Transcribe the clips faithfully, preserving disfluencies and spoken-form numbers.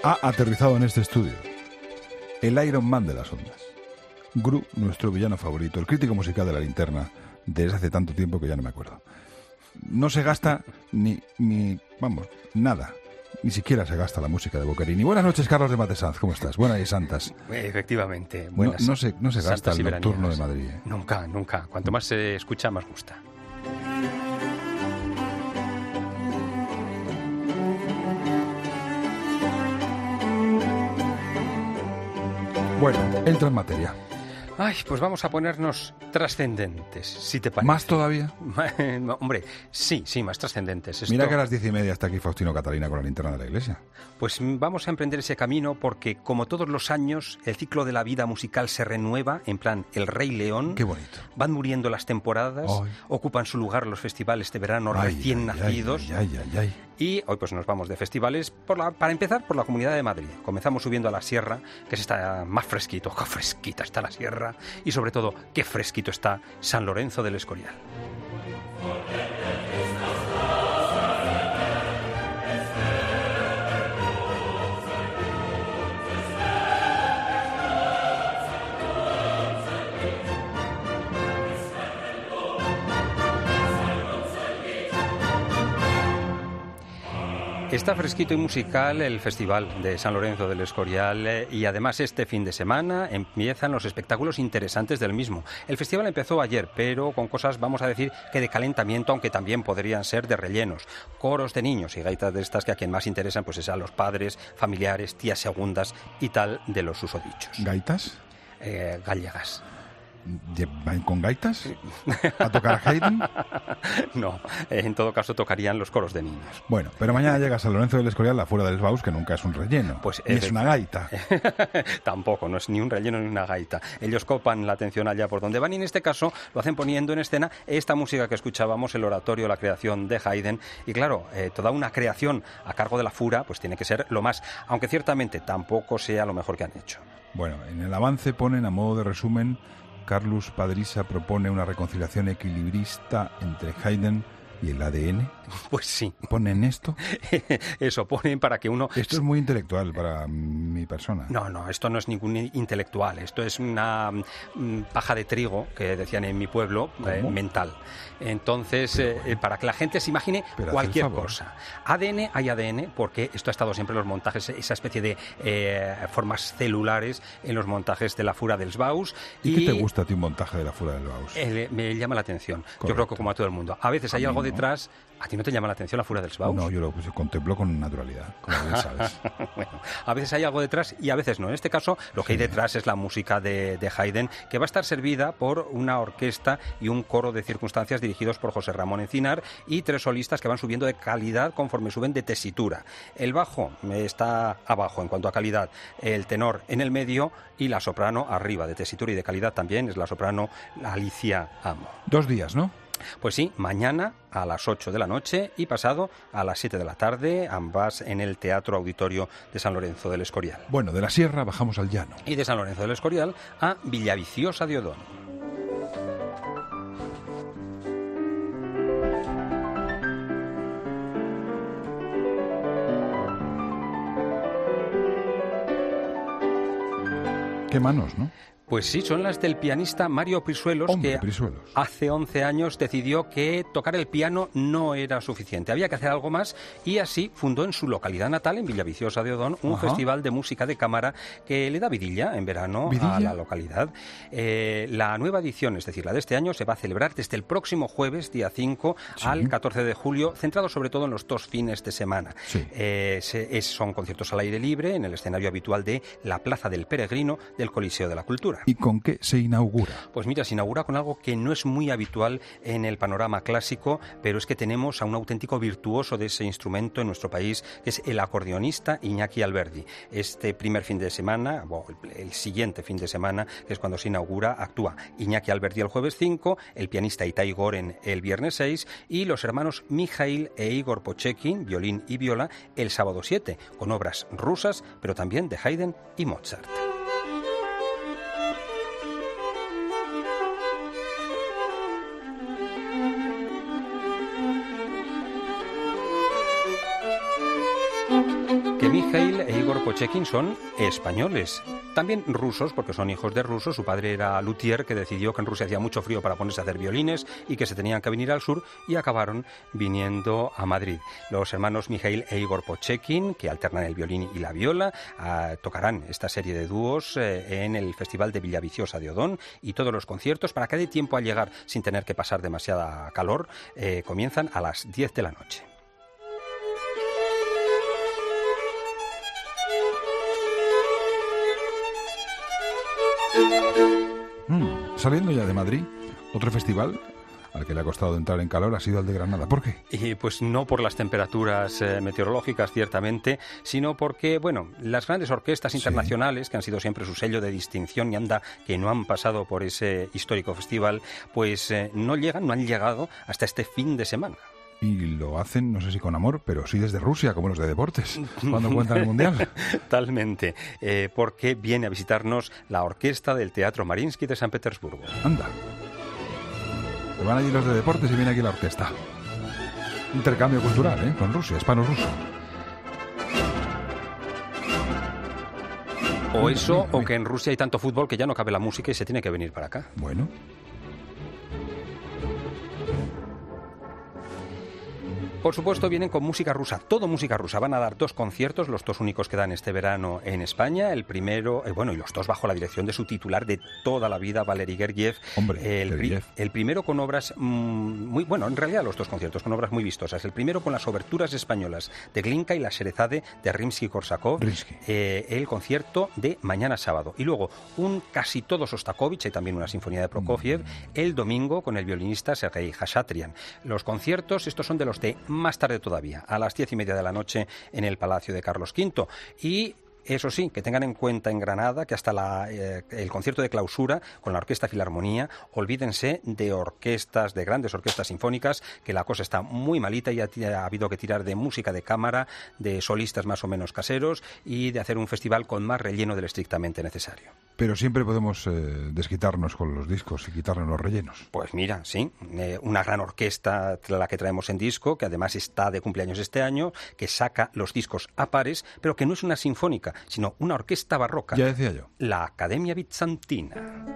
Ha aterrizado en este estudio el Iron Man de las ondas. Gru, nuestro villano favorito, el crítico musical de La Linterna, desde hace tanto tiempo que ya no me acuerdo. No se gasta ni, ni vamos, nada. Ni siquiera se gasta la música de Boccherini. Buenas noches, Carlos de Matesanz. ¿Cómo estás? Buenas y santas. Efectivamente. Buenas, no, no, se, no se gasta el nocturno de Madrid. ¿eh? Nunca, nunca. Cuanto más se escucha, más gusta. Bueno, entra en materia. Ay, pues vamos a ponernos trascendentes, si te parece. ¿Más todavía? No, hombre, sí, sí, más trascendentes. Esto... Mira que a las diez y media está aquí Faustino Catalina con la linterna de la iglesia. Pues vamos a emprender ese camino porque, como todos los años, el ciclo de la vida musical se renueva, en plan El Rey León. Qué bonito. Van muriendo las temporadas, ay. Ocupan su lugar los festivales de verano ay, recién ay, nacidos. Ay, ay, ay, ay. Y hoy pues nos vamos de festivales, por la, para empezar, por la Comunidad de Madrid. Comenzamos subiendo a la sierra, que se está más fresquito. ¡Qué fresquita está la sierra! Y sobre todo, qué fresquito está San Lorenzo del Escorial. Está fresquito y musical el Festival de San Lorenzo del Escorial eh, y además este fin de semana empiezan los espectáculos interesantes del mismo. El festival empezó ayer, pero con cosas, vamos a decir, que de calentamiento, aunque también podrían ser de rellenos. Coros de niños y gaitas de estas que a quien más interesan pues es a los padres, familiares, tías segundas y tal de los susodichos. ¿Gaitas? Eh, gallegas. ¿Van con gaitas a tocar a Haydn? No, en todo caso tocarían los coros de niños. Bueno, pero mañana llega San Lorenzo del Escorial, la Fuera del Baus, que nunca es un relleno, pues ni es, es una gaita. Tampoco, no es ni un relleno ni una gaita. Ellos copan la atención allá por donde van y en este caso lo hacen poniendo en escena esta música que escuchábamos, el oratorio, la creación de Haydn. Y claro, eh, toda una creación a cargo de la Fura pues tiene que ser lo más, aunque ciertamente tampoco sea lo mejor que han hecho. Bueno, en el avance ponen, a modo de resumen, Carlos Padrisa propone una reconciliación equilibrista entre Haydn y el A D N. Pues sí. ¿Ponen esto? Eso, ponen para que uno... Esto es muy intelectual para mi persona. No, no, esto no es ningún intelectual. Esto es una mm, paja de trigo, que decían en mi pueblo, eh, mental. Entonces, pero, eh, para que la gente se imagine cualquier cosa. A D N, hay A D N, porque esto ha estado siempre en los montajes, esa especie de eh, formas celulares en los montajes de la Fura dels Baus. ¿Y, y qué te gusta a ti un montaje de la Fura dels Baus? Eh, me llama la atención. Correcto. Yo creo que como a todo el mundo. A veces hay algo no. detrás... ¿A ti no te llama la atención la Fura dels Baus? No, yo lo pues, contemplo con naturalidad, como bien sabes. Bueno, a veces hay algo detrás y a veces no. En este caso, lo que sí. hay detrás es la música de, de Haydn, que va a estar servida por una orquesta y un coro de circunstancias dirigidos por José Ramón Encinar y tres solistas que van subiendo de calidad conforme suben de tesitura. El bajo está abajo en cuanto a calidad, el tenor en el medio y la soprano arriba de tesitura y de calidad también es la soprano Alicia Amo. Dos días, ¿no? Pues sí, mañana a las ocho de la noche y pasado a las siete de la tarde, ambas en el Teatro Auditorio de San Lorenzo del Escorial. Bueno, de la sierra bajamos al llano. Y de San Lorenzo del Escorial a Villaviciosa de Odón. Qué manos, ¿no? Pues sí, son las del pianista Mario Prisuelos, Hombre, que Prisuelos. hace once años decidió que tocar el piano no era suficiente, había que hacer algo más y así fundó en su localidad natal, en Villaviciosa de Odón, un Ajá. festival de música de cámara que le da vidilla en verano ¿Vidilla? a la localidad. Eh, la nueva edición, es decir, la de este año, se va a celebrar desde el próximo jueves, día cinco, sí. al catorce de julio, centrado sobre todo en los dos fines de semana. Sí. Eh, se, es, son conciertos al aire libre en el escenario habitual de la Plaza del Peregrino del Coliseo de la Cultura. ¿Y con qué se inaugura? Pues mira, se inaugura con algo que no es muy habitual en el panorama clásico, pero es que tenemos a un auténtico virtuoso de ese instrumento en nuestro país, que es el acordeonista Iñaki Alberdi. Este primer fin de semana, o el siguiente fin de semana, que es cuando se inaugura, actúa Iñaki Alberdi el jueves cinco, el pianista Itai Goren el viernes seis y los hermanos Mijail e Igor Pochekin, violín y viola, el sábado siete, con obras rusas, pero también de Haydn y Mozart. Que Mijail e Igor Igor Pochekin son españoles, también rusos, porque son hijos de rusos. Su padre era luthier, que decidió que en Rusia hacía mucho frío para ponerse a hacer violines y que se tenían que venir al sur, y acabaron viniendo a Madrid. Los hermanos Mikhail e Igor Pochekin, que alternan el violín y la viola, uh, tocarán esta serie de dúos eh, en el Festival de Villaviciosa de Odón, y todos los conciertos, para que dé tiempo a llegar sin tener que pasar demasiada calor, eh, comienzan a las diez de la noche. Mm, saliendo ya de Madrid, otro festival al que le ha costado entrar en calor ha sido el de Granada. ¿Por qué? Y pues no por las temperaturas eh, meteorológicas, ciertamente, sino porque, bueno, las grandes orquestas internacionales, sí, que han sido siempre su sello de distinción, y anda que no han pasado por ese histórico festival, pues eh, no llegan, no han llegado hasta este fin de semana. Y lo hacen, no sé si con amor, pero sí desde Rusia, como los de deportes, cuando cuentan el Mundial. Totalmente, eh, porque viene a visitarnos la orquesta del Teatro Mariinsky de San Petersburgo. Anda. Se van allí los de deportes y viene aquí la orquesta. Intercambio cultural, ¿eh? Con Rusia, hispano-ruso. O eso, o que en Rusia hay tanto fútbol que ya no cabe la música y se tiene que venir para acá. Bueno. Por supuesto, vienen con música rusa, todo música rusa. Van a dar dos conciertos, los dos únicos que dan este verano en España. El primero, eh, bueno, y los dos bajo la dirección de su titular de toda la vida, Valery Gergiev. Hombre, el, Gergiev. el primero con obras mmm, muy, bueno, en realidad los dos conciertos con obras muy vistosas. El primero con las oberturas españolas de Glinka y la Sherezade de Rimsky-Korsakov. Eh, el concierto de mañana sábado. Y luego un casi todo Sostakovich, y también una sinfonía de Prokofiev, mm. el domingo con el violinista Sergei Khachaturian. Los conciertos, estos son de los de más tarde todavía, a las diez y media de la noche en el Palacio de Carlos quinto. Y eso sí, que tengan en cuenta en Granada que hasta la, eh, el concierto de clausura con la Orquesta Filarmonía, olvídense de orquestas, de grandes orquestas sinfónicas, que la cosa está muy malita y ha, ha habido que tirar de música de cámara, de solistas más o menos caseros, y de hacer un festival con más relleno del estrictamente necesario. Pero siempre podemos eh, desquitarnos con los discos y quitarnos los rellenos. Pues mira, sí, eh, una gran orquesta la que traemos en disco, que además está de cumpleaños este año, que saca los discos a pares, pero que no es una sinfónica, sino una orquesta barroca. Ya decía yo. La Academia Bizantina.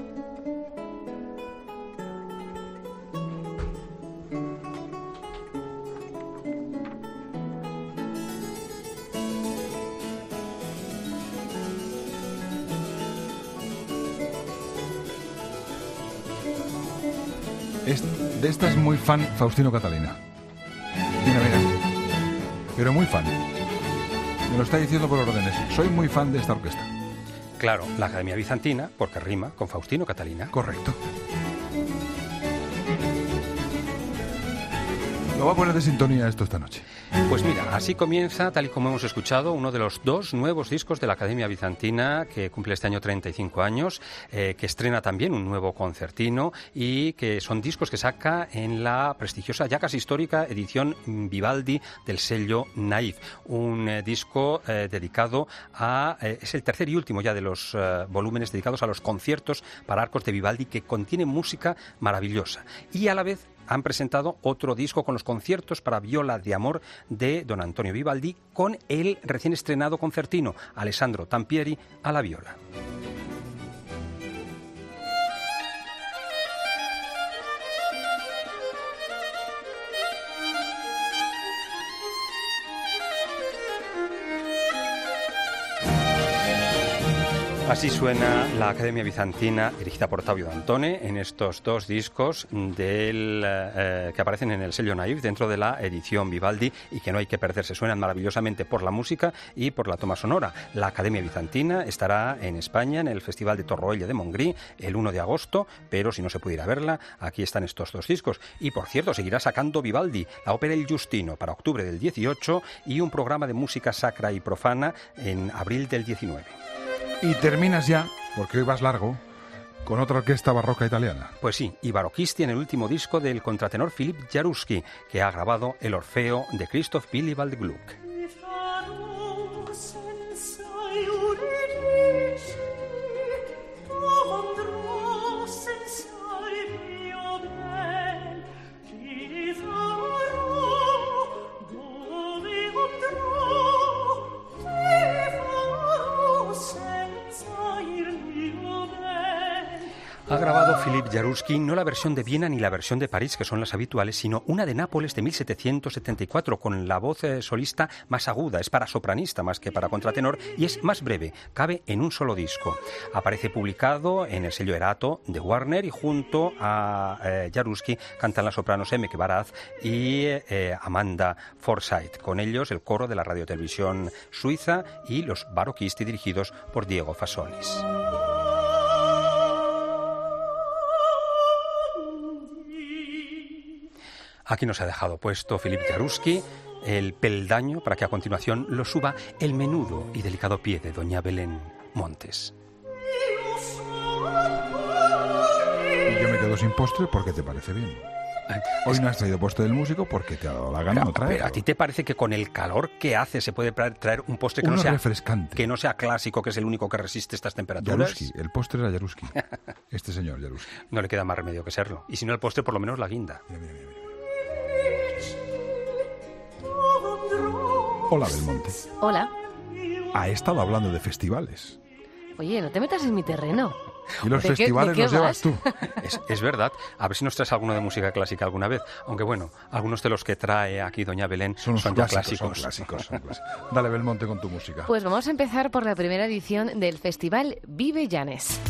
Es, de esta es muy fan Faustino Catalina. Mira, mira. Pero muy fan. Me lo está diciendo por órdenes. Soy muy fan de esta orquesta. Claro, la Academia Bizantina, porque rima con Faustino Catalina. Correcto. Lo voy a poner de sintonía esto esta noche. Pues mira, así comienza, tal y como hemos escuchado, uno de los dos nuevos discos de la Academia Bizantina, que cumple este año treinta y cinco años, eh, que estrena también un nuevo concertino, y que son discos que saca en la prestigiosa, ya casi histórica, edición Vivaldi del sello Naive. Un eh, disco eh, dedicado a... Eh, es el tercer y último ya de los eh, volúmenes dedicados a los conciertos para arcos de Vivaldi, que contiene música maravillosa. Y a la vez han presentado otro disco con los conciertos para viola de amor de don Antonio Vivaldi, con el recién estrenado concertino Alessandro Tampieri a la viola. Así suena la Academia Bizantina, dirigida por Ottavio Dantone, en estos dos discos del, eh, que aparecen en el sello Naive dentro de la edición Vivaldi, y que no hay que perderse. Suenan maravillosamente por la música y por la toma sonora. La Academia Bizantina estará en España en el Festival de Torroella de Montgrí el uno de agosto, pero si no se puede ir a verla, aquí están estos dos discos. Y por cierto, seguirá sacando Vivaldi, la ópera El Giustino, para octubre del dieciocho, y un programa de música sacra y profana en abril del diecinueve. Y terminas ya, porque hoy vas largo, con otra orquesta barroca italiana. Pues sí, y Barocchisti en el último disco del contratenor Filip Jaruski, que ha grabado el Orfeo de Christoph Willibald Gluck. Ha grabado Philippe Jaruski no la versión de Viena ni la versión de París, que son las habituales, sino una de Nápoles de mil setecientos setenta y cuatro, con la voz eh, solista más aguda. Es para sopranista más que para contratenor y es más breve, cabe en un solo disco. Aparece publicado en el sello Erato de Warner y junto a eh, Jaruski cantan las sopranos Emmeke Baraz y eh, Amanda Forsyth. Con ellos el coro de la radiotelevisión suiza y los Barocchisti dirigidos por Diego Fasolis. Aquí nos ha dejado puesto Philippe Jaruski el peldaño para que a continuación lo suba el menudo y delicado pie de doña Belén Montes. Y yo me quedo sin postre porque te parece bien. Hoy no has traído postre del músico porque te ha dado la gana no traerlo. Pero ¿a ti te parece que con el calor que hace se puede traer un postre que Uno no sea refrescante, que no sea clásico, que es el único que resiste estas temperaturas? Jaruski, el postre era Jaruski. Este señor Jaruski. No le queda más remedio que serlo. Y si no el postre, por lo menos la guinda. Mira, mira, mira, mira. Hola, Belmonte. Hola. Ha estado hablando de festivales. Oye, no te metas en mi terreno. Y los ¿De qué- festivales de qué los llevas vas? tú. Es, es verdad. A ver si nos traes alguno de música clásica alguna vez. Aunque bueno, algunos de los que trae aquí doña Belén Son, son, los ya clásicos, clásicos. son clásicos, son clásicos. Dale, Belmonte, con tu música. Pues vamos a empezar por la primera edición del festival Vive Llanes.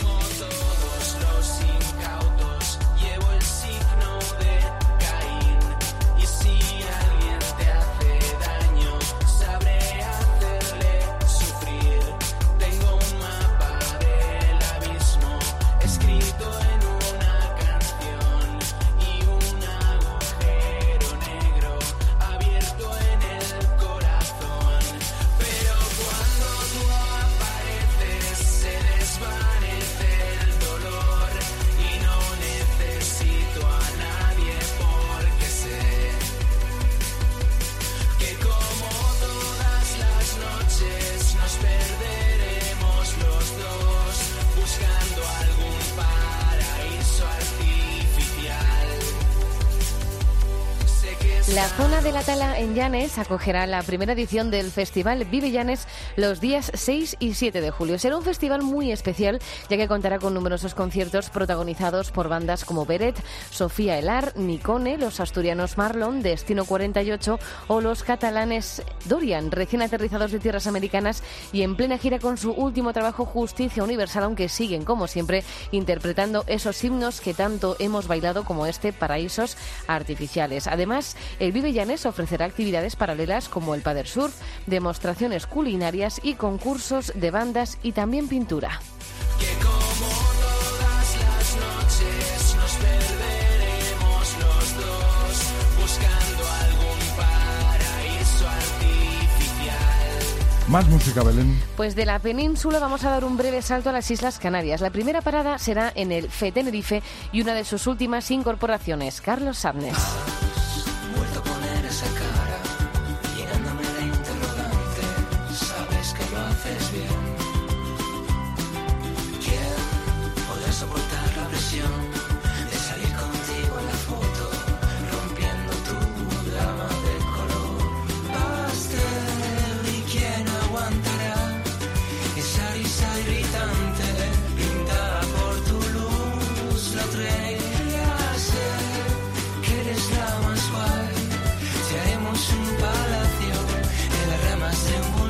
La zona de la Tala en Llanes acogerá la primera edición del festival Vive Llanes los días seis y siete de julio. Será un festival muy especial, ya que contará con numerosos conciertos protagonizados por bandas como Beret, Sofía Elar, Nicone, los asturianos Marlon, Destino cuarenta y ocho o los catalanes Dorian, recién aterrizados de tierras americanas y en plena gira con su último trabajo Justicia Universal, aunque siguen, como siempre, interpretando esos himnos que tanto hemos bailado como este Paraísos Artificiales. Además, el Vive Llanes ofrecerá actividades paralelas como el Pader Surf, demostraciones culinarias y concursos de bandas y también pintura. Que como todas las noches nos perderemos los dos buscando algún paraíso artificial. Más música, Belén. Pues de la península vamos a dar un breve salto a las Islas Canarias. La primera parada será en el F E Tenerife y una de sus últimas incorporaciones, Carlos Sabnes. Vuelto a poner esa cara, llenándome de interrogante. Sabes que lo haces bien. ¿Quién podrá soportar la presión de salir contigo en la foto, rompiendo tu gama de color pastel? ¿Y quién aguantará esa risa irritante pintada por tu luz? La estrella sé que eres la más guay. Te haremos un palacio en las ramas de un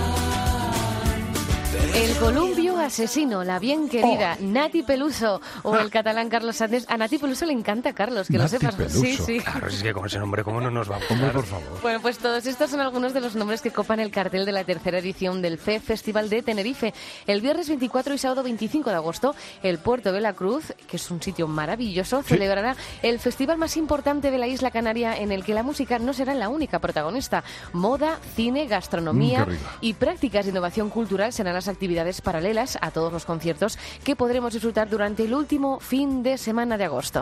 bonsai. El columpio asesino, la bien querida Oh. Nati Peluso o el catalán Carlos Sabnes. A Nati Peluso le encanta, Carlos, que Nati lo sepas. Peluso. Sí, sí. Claro, es que con ese nombre, ¿cómo no nos va a Hombre, gustar? por favor. Bueno, pues todos estos son algunos de los nombres que copan el cartel de la tercera edición del F E Festival de Tenerife. El viernes veinticuatro y sábado veinticinco de agosto, el Puerto de la Cruz, que es un sitio maravilloso, celebrará el festival más importante de la isla canaria, en el que la música no será la única protagonista. Moda, cine, gastronomía Mm, qué rico. y prácticas de innovación cultural serán las actividades paralelas a todos los conciertos que podremos disfrutar durante el último fin de semana de agosto.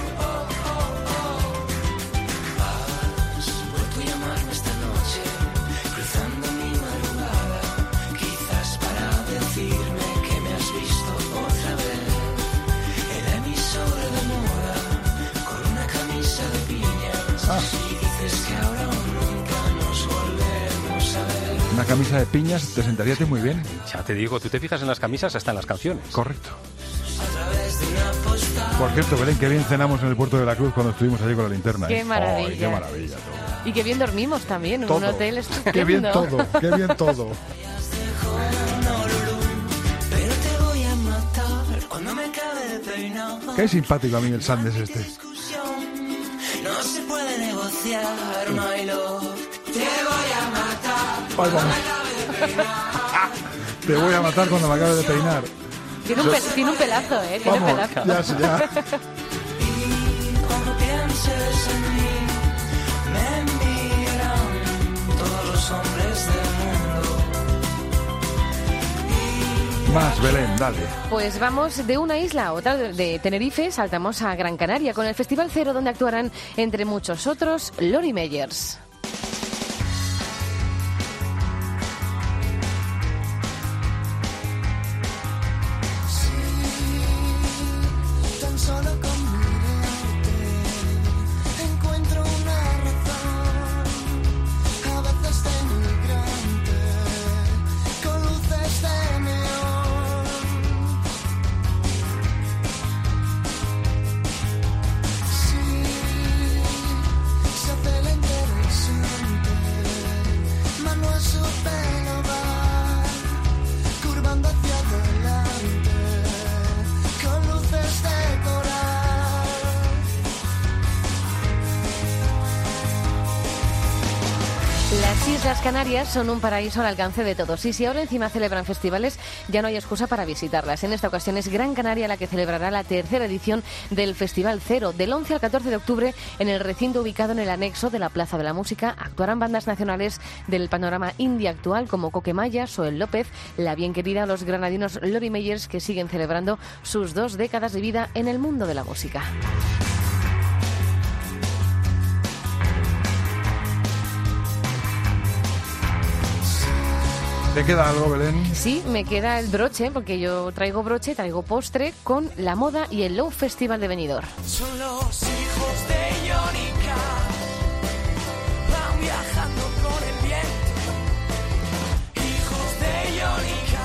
Has vuelto a llamarme esta noche, cruzando mi madrugada, quizás para decirme que me has visto otra vez. El emisor de moda, con una camisa de piñas, Ah. y dices que ahora o nunca nos volvemos a ver. Una camisa de piñas te sentaría a ti muy bien. Ya te digo, tú te fijas en las camisas hasta en las canciones. Correcto. A través Por cierto, Belén, qué bien cenamos en el puerto de la Cruz cuando estuvimos allí con la linterna. Qué ¿eh? maravilla. Ay, qué maravilla todo. Y qué bien dormimos también, en Todo. un hotel estupendo. Qué bien todo, qué bien todo. Pero te voy a matar cuando me acabe de peinar. Qué simpático a mí el Sandes este. No se puede negociar, my love. Te voy a matar Ay, cuando vamos. me acabe de peinar. Te voy a matar cuando me acabe de peinar. Tiene un, pe- tiene un pelazo, ¿eh? Tiene Vamos, pelazo. ya, sí, ya. Y cuando pienses en mí, me miran todos los hombres del mundo. Más, Belén, dale. Pues vamos de una isla a otra, de Tenerife, saltamos a Gran Canaria con el Festival Cero, donde actuarán, entre muchos otros, Lori Meyers. Tan solo con mirarte encuentro una razón, a veces de migrante, con luces de neón. Sí, se hace la interesante, mano a su pelo va, curvando hacia adelante, con luces de coral. Las Islas Canarias son un paraíso al alcance de todos y si ahora encima celebran festivales ya no hay excusa para visitarlas. En esta ocasión es Gran Canaria la que celebrará la tercera edición del Festival Cero. Del once al catorce de octubre en el recinto ubicado en el anexo de la Plaza de la Música actuarán bandas nacionales del panorama indie actual como Coquemaya, Soel López, la bien querida o los granadinos Lori Meyers, que siguen celebrando sus dos décadas de vida en el mundo de la música. ¿Te queda algo, Belén? Sí, me queda el broche, porque yo traigo broche, traigo postre con la moda y el Love Festival de Benidorm. Son los hijos de Jónica, van viajando con el viento. Hijos de Jónica,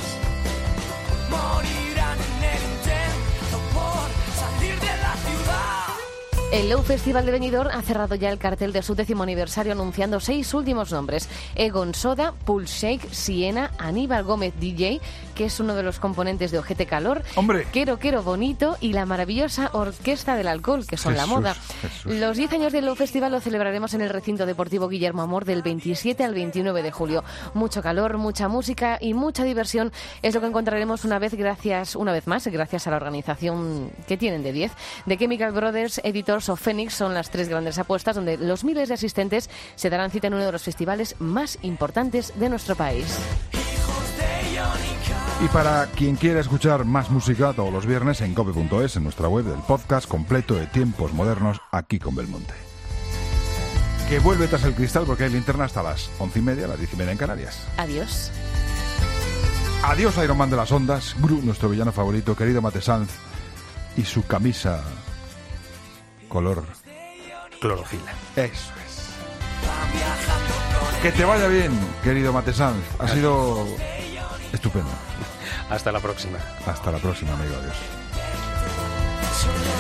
morirán en el intento por salir de la ciudad. El Love Festival de Benidorm ha cerrado ya el cartel de su décimo aniversario anunciando seis últimos nombres: Egon Soda, Pulse Shake, Siena, Aníbal Gómez D J, que es uno de los componentes de Ojete Calor, ¡Hombre! Quero Quero Bonito y la maravillosa Orquesta del Alcohol, que son la Jesús, moda. Jesús. Los diez años del Love Festival lo celebraremos en el recinto deportivo Guillermo Amor del veintisiete al veintinueve de julio. Mucho calor, mucha música y mucha diversión es lo que encontraremos una vez gracias, una vez más, gracias a la organización que tienen de diez. The Chemical Brothers, Editors o Phoenix son las tres grandes apuestas donde los miles de asistentes se darán cita en uno de los festivales más importantes de nuestro país. Y para quien quiera escuchar más música todos los viernes en cope punto es, en nuestra web del podcast completo de tiempos modernos aquí con Belmonte. Que vuelve tras el cristal porque hay linterna hasta las once y media, las diez y media en Canarias. Adiós. Adiós Iron Man de las ondas, Gru, nuestro villano favorito, querido Mate Sanz, y su camisa color Clorofila. Eso es. Que te vaya bien, querido Mate Sanz. Ha sido estupendo. Hasta la próxima. Hasta la próxima, amigo. Adiós.